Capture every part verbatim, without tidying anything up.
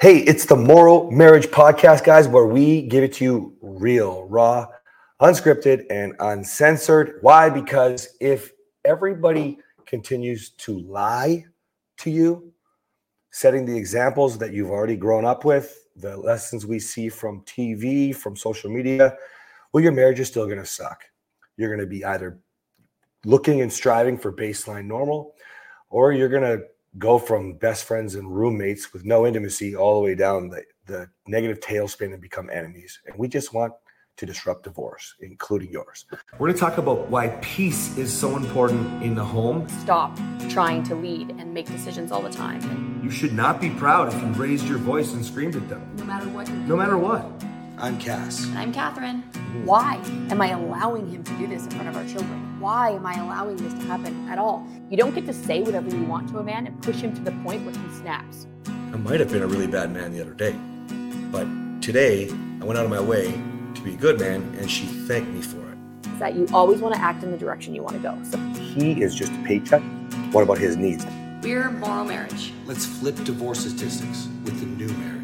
Hey, it's the Moral Marriage Podcast, guys, where we give it to you real, raw, unscripted, and uncensored. Why? Because if everybody continues to lie to you, setting the examples that you've already grown up with, the lessons we see from T V, from social media, well, your marriage is still going to suck. You're going to be either looking and striving for baseline normal, or you're going to go from best friends and roommates with no intimacy all the way down the, the negative tailspin and become enemies. And we just want to disrupt divorce, including yours. We're going to talk about why peace is so important in the home. Stop trying to lead and make decisions all the time. And you should not be proud if you raised your voice and screamed at them. no matter what. No matter what. I'm Cass. And I'm Catherine. Why am I allowing him to do this in front of our children? Why am I allowing this to happen at all? You don't get to say whatever you want to a man and push him to the point where he snaps. I might have been a really bad man the other day, but today I went out of my way to be a good man, and she thanked me for it. Is that you always want to act in the direction you want to go. So He is just a paycheck. What about his needs? we're moral marriage. Let's flip divorce statistics with the new marriage.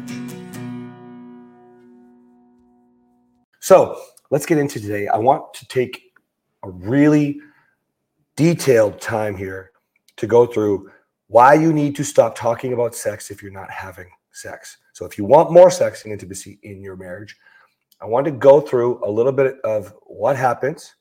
So let's get into today. I want to take a really detailed time here to go through why you need to stop talking about sex if you're not having sex. So if you want more sex and intimacy in your marriage, I want to go through a little bit of what happens.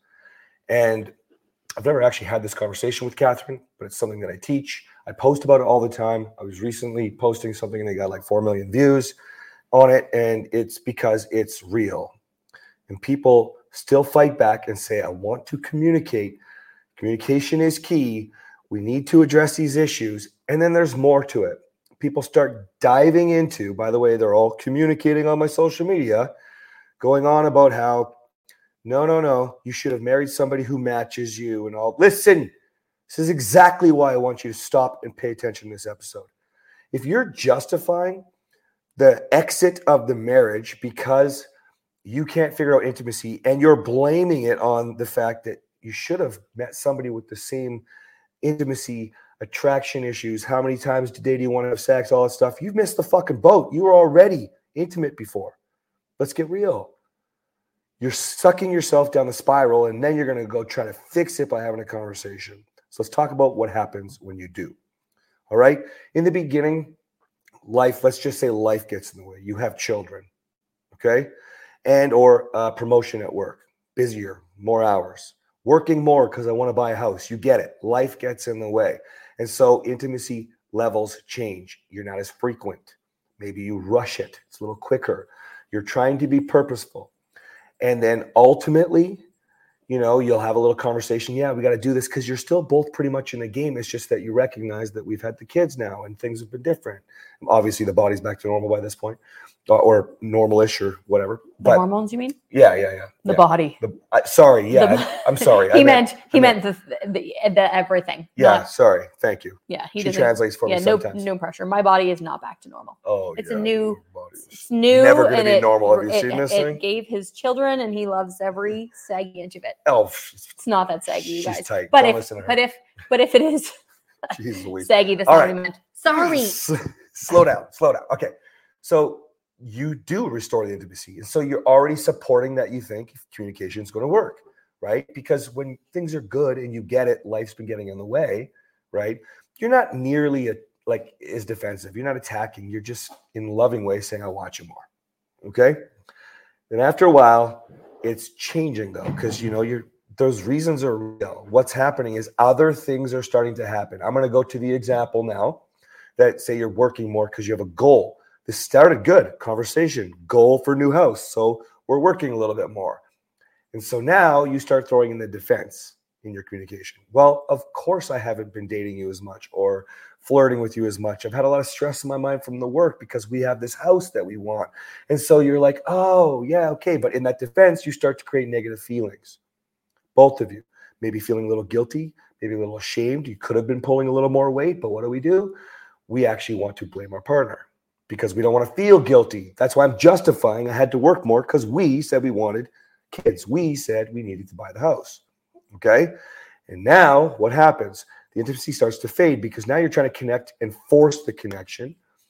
And I've never actually had this conversation with Catherine, but it's something that I teach. I post about it all the time. I was recently posting something and they got like four million views on it. And it's because it's real. And people still fight back and say, I want to communicate. Communication is key. We need to address these issues. And then there's more to it. People start diving into, by the way, they're all communicating on my social media, going on about how, no, no, no, you should have married somebody who matches you and all. Listen, this is exactly why I want you to stop and pay attention to this episode. If you're justifying the exit of the marriage because you can't figure out intimacy and you're blaming it on the fact that you should have met somebody with the same intimacy, attraction issues, how many times today do you want to have sex, all that stuff, you've missed the fucking boat. You were already intimate before. Let's get real. You're sucking yourself down the spiral, and then you're going to go try to fix it by having a conversation. So let's talk about what happens when you do. All right? In the beginning, life, let's just say life gets in the way. You have children, okay? And or uh, promotion at work, busier, more hours, working more because I want to buy a house. You get it. Life gets in the way. And so intimacy levels change. You're not as frequent. Maybe you rush it. It's a little quicker. You're trying to be purposeful. And then ultimately, you know, you'll have a little conversation. Yeah, we got to do this because you're still both pretty much in the game. It's just that you recognize that we've had the kids now and things have been different. Obviously, the body's back to normal by this point. Or normal-ish or whatever. The but, hormones, you mean? Yeah, yeah, yeah. The yeah. body. The, I, sorry, yeah, The, I, I'm sorry. he I meant, meant he I meant, meant the, the the everything. Yeah, not, sorry. Thank you. Yeah, he she doesn't, translates for yeah, me no, sometimes. no pressure. My body is not back to normal. Oh, it's yeah, a new, body's it's new, never going to and be it, normal. Have you it, seen it, this it thing? gave his children, and he loves every saggy inch of it. Oh, It's not that saggy, you she's guys. tight. But Don't if, listen to her. but if, but if it is Jeez Louise. saggy, that's All not right. what he meant. Sorry. Slow down. Slow down. Okay, so you do restore the intimacy, and so you're already supporting that. You think communication is going to work, right? Because when things are good and you get it, life's been getting in the way, right? You're not nearly a, like as defensive. You're not attacking. You're just in a loving way saying, "I want you more." Okay. Then after a while, it's changing though, because you know you're those reasons are real. What's happening is other things are starting to happen. I'm going to go to the example now that say you're working more because you have a goal. This started good conversation, goal for new house. So we're working a little bit more. And so now you start throwing in the defense in your communication. Well, of course I haven't been dating you as much or flirting with you as much. I've had a lot of stress in my mind from the work because we have this house that we want. And so you're like, oh, yeah, okay. But in that defense, you start to create negative feelings. Both of you, maybe feeling a little guilty, maybe a little ashamed. You could have been pulling a little more weight, but what do we do? We actually want to blame our partner because we don't want to feel guilty. That's why I'm justifying I had to work more because we said we wanted kids. We said we needed to buy the house. Okay. And now what happens? The intimacy starts to fade because now you're trying to connect and force the connection.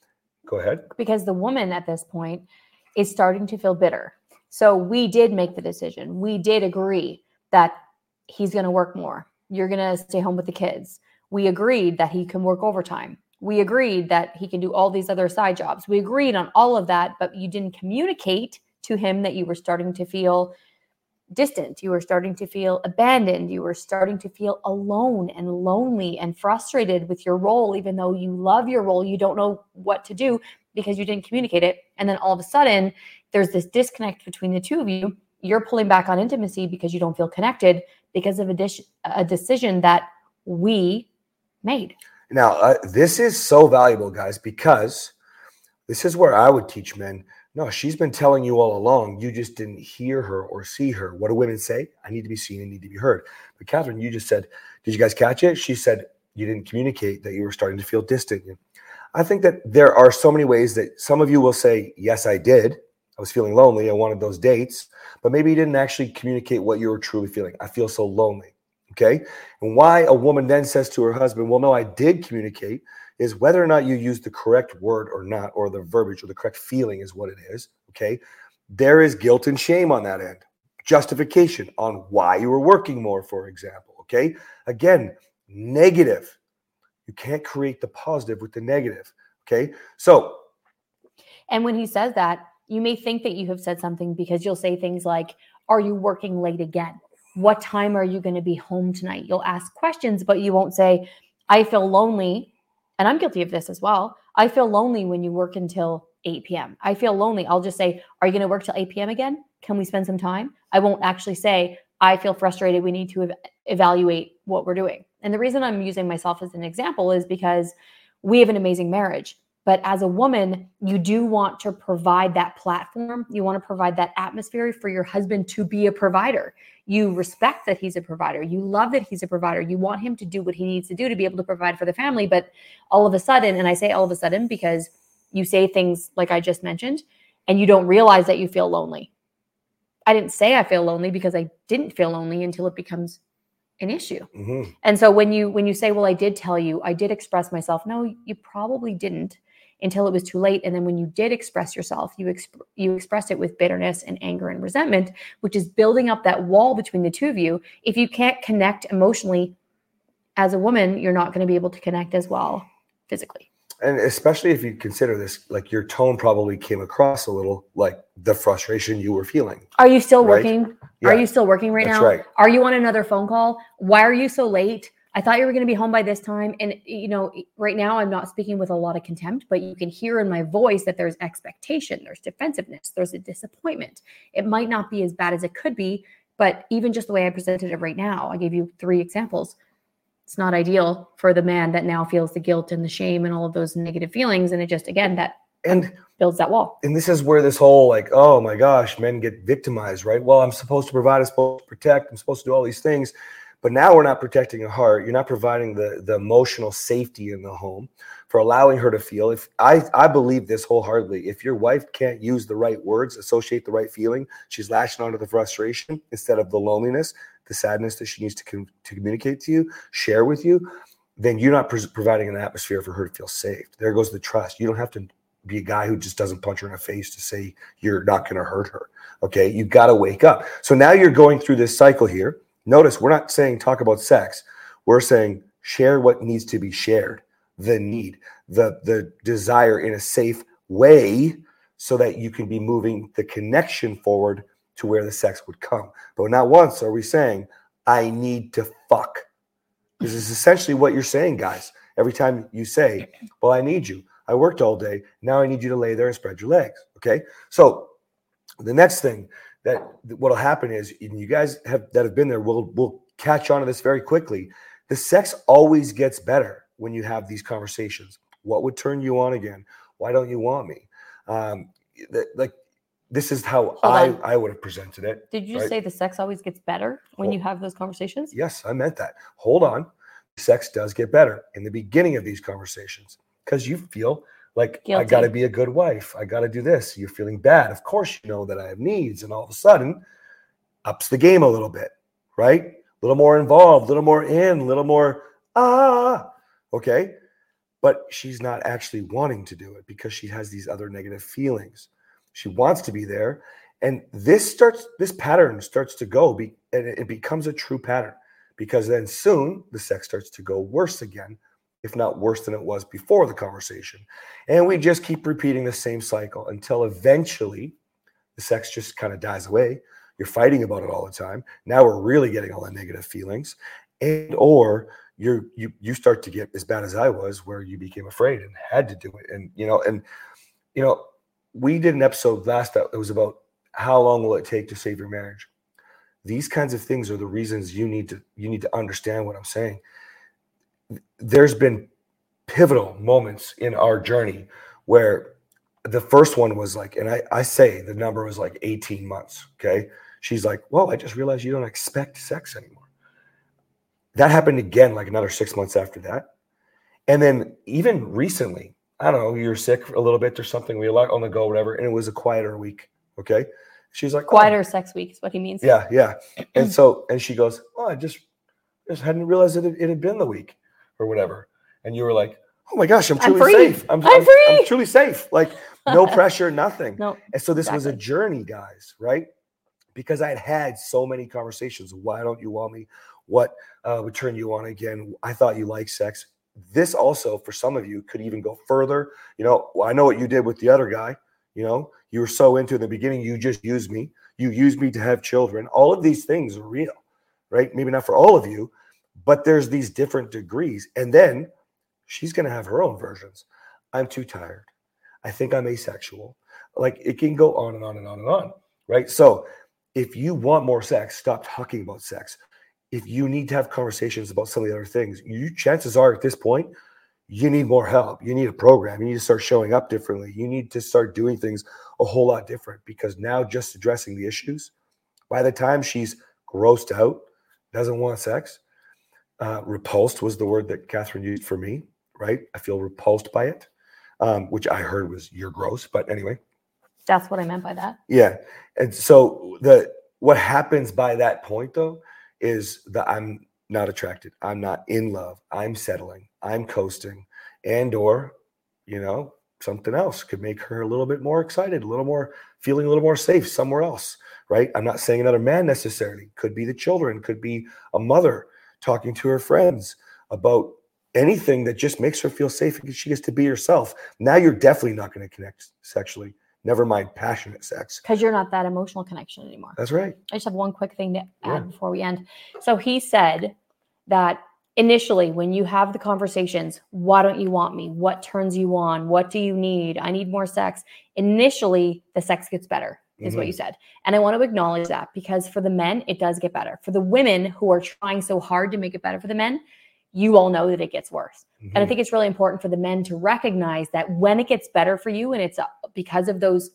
Go ahead. Because the woman at this point is starting to feel bitter. So we did make the decision. We did agree that he's going to work more. You're going to stay home with the kids. We agreed that he can work overtime. We agreed that he can do all these other side jobs. We agreed on all of that, but you didn't communicate to him that you were starting to feel distant. You were starting to feel abandoned. You were starting to feel alone and lonely and frustrated with your role, even though you love your role. You don't know what to do because you didn't communicate it. And then all of a sudden, there's this disconnect between the two of you. You're pulling back on intimacy because you don't feel connected because of a, dis- a decision that we made. Now, uh, this is so valuable, guys, because this is where I would teach men. No, she's been telling you all along. You just didn't hear her or see her. What do women say? I need to be seen and need to be heard. But Catherine, you just said, did you guys catch it? She said you didn't communicate, that you were starting to feel distant. I think that there are so many ways that some of you will say, yes, I did. I was feeling lonely. I wanted those dates. But maybe you didn't actually communicate what you were truly feeling. I feel so lonely. Okay. And why a woman then says to her husband, well, no, I did communicate, is whether or not you use the correct word or not, or the verbiage or the correct feeling is what it is. Okay. There is guilt and shame on that end. Justification on why you were working more, for example. Okay. Again, negative. You can't create the positive with the negative. Okay. So. And when he says that, you may think that you have said something because you'll say things like, are you working late again? What time are you going to be home tonight? You'll ask questions, but you won't say, I feel lonely. And I'm guilty of this as well. I feel lonely when you work until eight p.m. I feel lonely. I'll just say, are you going to work till eight p.m. again? Can we spend some time? I won't actually say, I feel frustrated. We need to ev- evaluate what we're doing. And the reason I'm using myself as an example is because we have an amazing marriage. But as a woman, you do want to provide that platform. You want to provide that atmosphere for your husband to be a provider. You respect that he's a provider. You love that he's a provider. You want him to do what he needs to do to be able to provide for the family. But all of a sudden, and I say all of a sudden because you say things like I just mentioned, and you don't realize that you feel lonely. I didn't say I feel lonely because I didn't feel lonely until it becomes an issue. Mm-hmm. And so when you when you say, well, I did tell you, I did express myself. No, you probably didn't until it was too late. And then when you did express yourself, you exp- you expressed it with bitterness and anger and resentment, which is building up that wall between the two of you. If you can't connect emotionally as a woman, you're not going to be able to connect as well physically. And especially if you consider this, like your tone probably came across a little like the frustration you were feeling. Are you still right? working? Yeah, are you still working right that's now? Right. Are you on another phone call? Why are you so late? I thought you were going to be home by this time. And, you know, right now I'm not speaking with a lot of contempt, but you can hear in my voice that there's expectation, there's defensiveness, there's a disappointment. It might not be as bad as it could be, but even just the way I presented it right now, I gave you three examples. It's not ideal for the man that now feels the guilt and the shame and all of those negative feelings. And it just, again, that and builds that wall. And this is where this whole like, oh my gosh, men get victimized, right? Well, I'm supposed to provide, I'm supposed to protect, I'm supposed to do all these things. But now we're not protecting her heart. You're not providing the, the emotional safety in the home for allowing her to feel. If I, I believe this wholeheartedly. If your wife can't use the right words, associate the right feeling, she's lashing onto the frustration instead of the loneliness, the sadness that she needs to, com- to communicate to you, share with you, then you're not pr- providing an atmosphere for her to feel safe. There goes the trust. You don't have to be a guy who just doesn't punch her in the face to say you're not going to hurt her. Okay, you've got to wake up. So now you're going through this cycle here. Notice we're not saying talk about sex. We're saying share what needs to be shared, the need, the, the desire in a safe way so that you can be moving the connection forward to where the sex would come. But not once are we saying, I need to fuck. This is essentially what you're saying, guys. Every time you say, well, I need you. I worked all day. Now I need you to lay there and spread your legs. Okay. So the next thing that what'll happen is, and you guys have that have been there will will catch on to this very quickly. The sex always gets better when you have these conversations. What would turn you on again? Why don't you want me? Um, th- like this is how I, I would have presented it. Did you right? say the sex always gets better when Hold, you have those conversations? Yes, I meant that. Hold on. Sex does get better in the beginning of these conversations because you feel like Guilty. I got to be a good wife. I got to do this. You're feeling bad. Of course, you know that I have needs. And all of a sudden, ups the game a little bit, right? A little more involved, a little more in, a little more, ah, okay. but she's not actually wanting to do it because she has these other negative feelings. She wants to be there. And this starts, this pattern starts to go, be, and it becomes a true pattern, because then soon the sex starts to go worse again, if not worse than it was before the conversation. And we just keep repeating the same cycle until eventually the sex just kind of dies away. You're fighting about it all the time. Now we're really getting all the negative feelings. And or you're, you you start to get as bad as I was, where you became afraid and had to do it. And, you know, and, you know, we did an episode last that it was about how long will it take to save your marriage. These kinds of things are the reasons you need to you need to understand what I'm saying. There's been pivotal moments in our journey where the first one was like, and I, I say the number was like eighteen months. Okay. She's like, well, I just realized you don't expect sex anymore. That happened again, like another six months after that. And then even recently, I don't know, you were sick a little bit or something. We were on the go, whatever. And it was a quieter week. Okay. She's like, quieter oh. sex week is what he means. Yeah. Yeah. And so, and she goes, oh, I just, just hadn't realized that it, it had been the week or whatever. And you were like, oh my gosh, I'm truly I'm safe. I'm, I'm I'm, free. I'm truly safe. Like no pressure, nothing. No, and so this exactly. was a journey, guys, right? Because I had had so many conversations. Why don't you want me? What uh, would turn you on again? I thought you liked sex. This also, for some of you, could even go further. You know, well, I know what you did with the other guy. You know, you were so into it in the beginning, you just used me. You used me to have children. All of these things are real, right? Maybe not for all of you, but there's these different degrees. And then she's going to have her own versions. I'm too tired. I think I'm asexual. Like it can go on and on and on and on, right? So if you want more sex, stop talking about sex. If you need to have conversations about some of the other things, you chances are at this point, you need more help. You need a program. You need to start showing up differently. You need to start doing things a whole lot different, because now just addressing the issues, by the time she's grossed out, doesn't want sex, uh, repulsed was the word that Catherine used for me, right? I feel repulsed by it, um, which I heard was you're gross, but anyway. That's what I meant by that. Yeah. And so the what happens by that point, though, is that I'm not attracted. I'm not in love. I'm settling. I'm coasting. And or, you know, something else could make her a little bit more excited, a little more feeling a little more safe somewhere else, right? I'm not saying another man necessarily. Could be the children. Could be a mother talking to her friends about anything that just makes her feel safe and she gets to be herself. Now you're definitely not going to connect sexually. Never mind passionate sex. Because you're not that emotional connection anymore. That's right. I just have one quick thing to add Yeah. before we end. So he said that initially when you have the conversations, why don't you want me? What turns you on? What do you need? I need more sex. Initially, the sex gets better, is mm-hmm. what you said. And I want to acknowledge that, because for the men, it does get better. For the women who are trying so hard to make it better for the men, you all know that it gets worse. Mm-hmm. And I think it's really important for the men to recognize that when it gets better for you, and it's because of those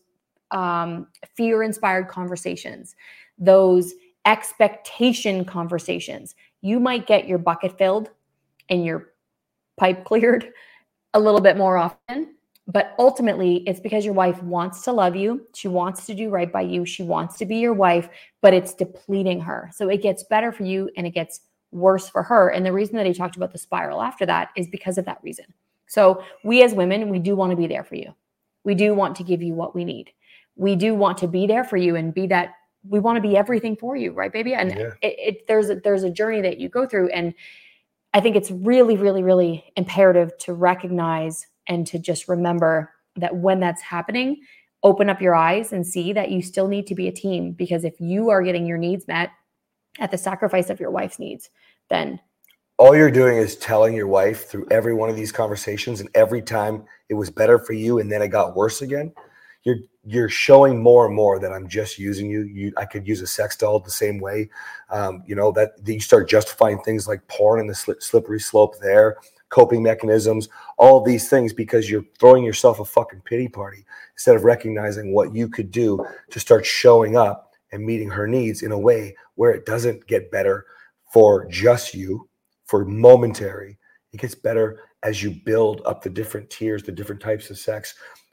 um, fear-inspired conversations, those expectation conversations, you might get your bucket filled and your pipe cleared a little bit more often. But ultimately, it's because your wife wants to love you. She wants to do right by you. She wants to be your wife, but it's depleting her. So it gets better for you and it gets worse for her. And the reason that he talked about the spiral after that is because of that reason. So we as women, we do want to be there for you. We do want to give you what we need. We do want to be there for you and be that, we want to be everything for you, right, baby? And yeah. it, it, there's, a, there's a journey that you go through. And I think it's really, really, really imperative to recognize and to just remember that when that's happening, open up your eyes and see that you still need to be a team. Because if you are getting your needs met at the sacrifice of your wife's needs, then all you're doing is telling your wife through every one of these conversations, and every time it was better for you and then it got worse again, you're you're showing more and more that I'm just using you. You I could use a sex doll the same way. Um, you know, that, that you start justifying things like porn and the slip, slippery slope there, coping mechanisms, all of these things, because you're throwing yourself a fucking pity party instead of recognizing what you could do to start showing up and meeting her needs in a way where it doesn't get better for just you, for momentary. It gets better as you build up the different tiers, the different types of sex,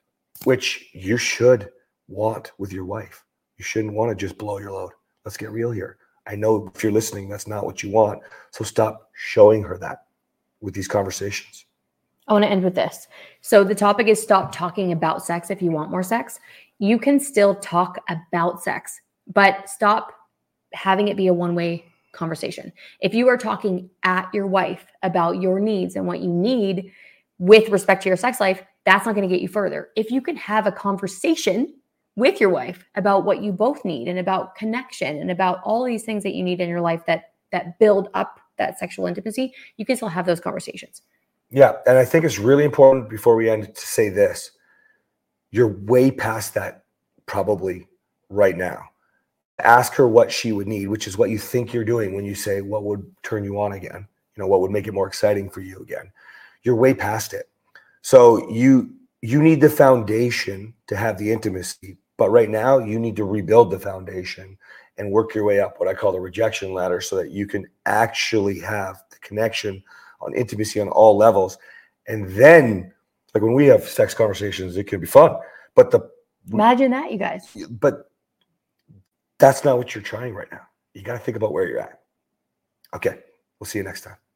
which you should want with your wife. You shouldn't want to just blow your load. Let's get real here. I know if you're listening, that's not what you want. So stop showing her that with these conversations. I want to end with this. So the topic is stop talking about sex if you want more sex. You can still talk about sex, but stop having it be a one-way conversation. If you are talking at your wife about your needs and what you need with respect to your sex life, that's not going to get you further. If you can have a conversation with your wife about what you both need and about connection and about all these things that you need in your life that that build up that sexual intimacy, you can still have those conversations. Yeah. And I think it's really important before we end to say this. You're way past that probably right now. Ask her what she would need, which is what you think you're doing when you say, what would turn you on again? You know, what would make it more exciting for you again? You're way past it. So you, you need the foundation to have the intimacy, but right now you need to rebuild the foundation and work your way up what I call the rejection ladder so that you can actually have the connection on intimacy on all levels. And then, like when we have sex conversations, it can be fun, but the imagine that, you guys. But that's not what you're trying right now. You got to think about where you're at. Okay, we'll see you next time.